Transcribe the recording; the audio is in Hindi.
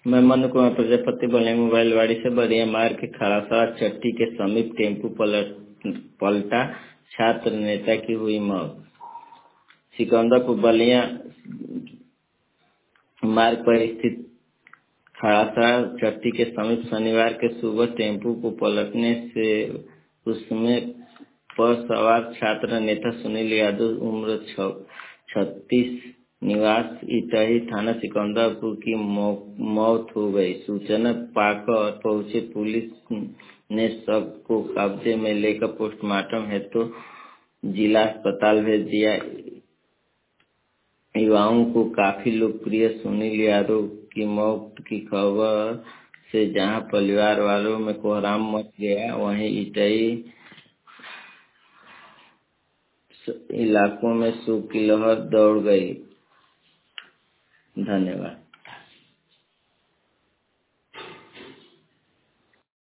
मैं मनु कुमार प्रजापति बोले मोबाइलवाड़ी से बरिया मार्ग के खड़ासरा चट्टी के समीप टेम्पू पलटा, छात्र नेता की हुई मौत। सिकंदरपुर बलिया मार्ग पर स्थित खड़ासरा चट्टी के समीप शनिवार के सुबह टेम्पू को पलटने से उसमें पर सवार छात्र नेता सुनील यादव उम्र 36 निवास इटही थाना सिकंदरपुर की मौत हो गई। सूचना पाकर पहुंचे पुलिस ने शव को कब्जे में लेकर पोस्टमार्टम हेतु जिला अस्पताल भेज दिया। युवाओं को काफी लोकप्रिय सुनील यादव की मौत की खबर से जहां परिवार वालों में कोहराम मच गया, वहीं इटही इलाकों में शोक की लहर दौड़ गई। धन्यवाद।